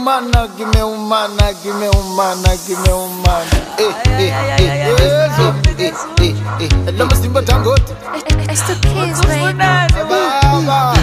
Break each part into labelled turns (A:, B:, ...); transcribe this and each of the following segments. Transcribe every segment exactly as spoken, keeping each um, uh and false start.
A: Kimeumana, kimeumana, kimeumana, kimeumana. Eh, eh, eh, eh, eh, eh, eh. Lama Simba Dangote.
B: It's the kids, baby.
A: Baba.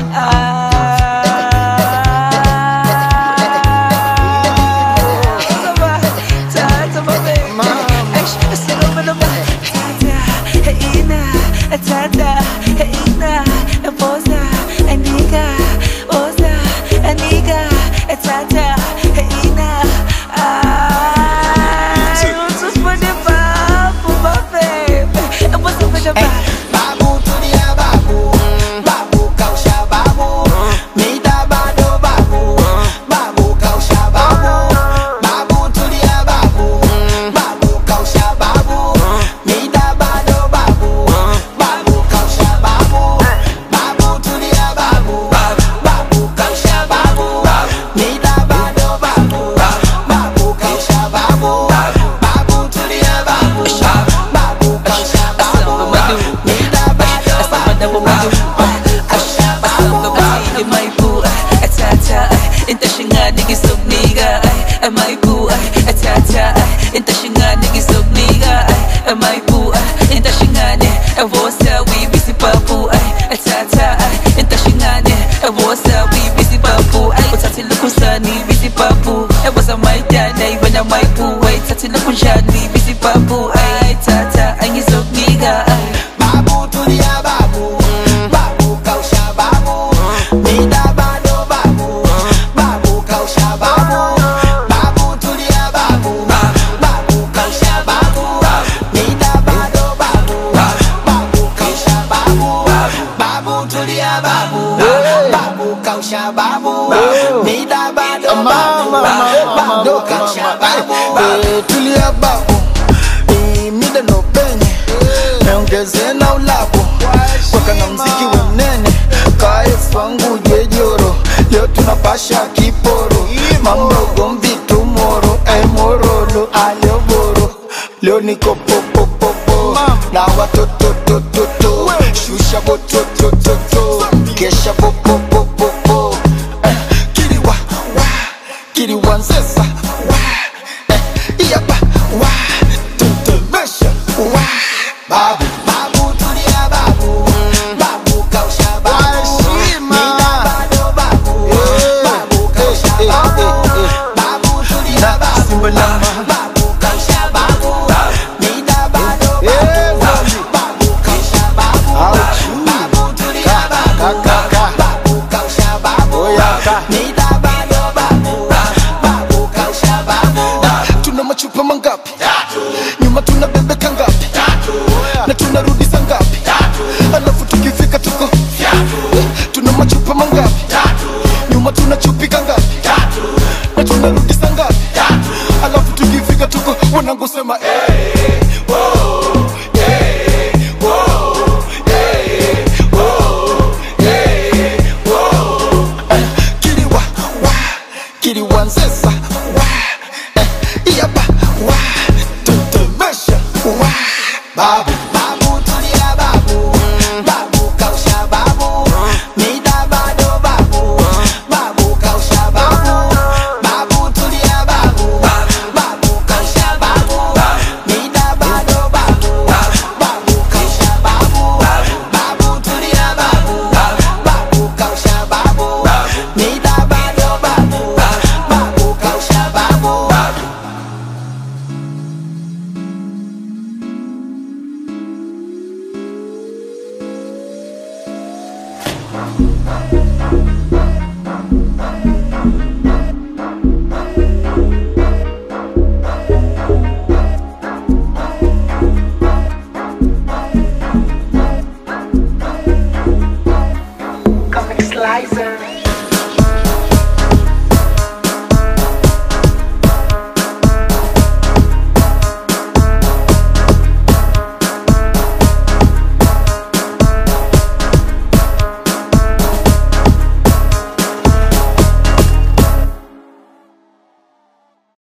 A: Tulia babu, mida no penye, meongeze na ulabu, waka na mziki wa mnene, kae swangu jejoro, leo tunapasha kiporo, mambo gombi tomorrow, ay morolo, aleo boro, leo niko popo popo, na watoto to to to, shusha boto to to to, kesha popo popo popo, kiriwa wa, kiriwa nzesa. Babu, babu tulia babu, babu kausha babu, mida bado babu, babu kausha babu, babu tulia babu, babu kausha babu, mida bado babu, babu kausha babu, babu tulia babu, babu kausha babu, mida bado babu, babu kausha babu. Tuna machupa mangapi? Nyuma tuna bebe kangapi? Na tunarudi saa ngapi? Alafu tukifika tuko tuna machupa mangapi? Nyuma tunachupika ngapi? Na tunarudi saa ngapi? Alafu tukifika tuko wanangu sema eh, oh, eh, oh, eh, oh, eh, oh. Kiriwa wa, kiriwa nzesa wa, eh, yaba wa, tutemesha wa, babu.
B: Bye.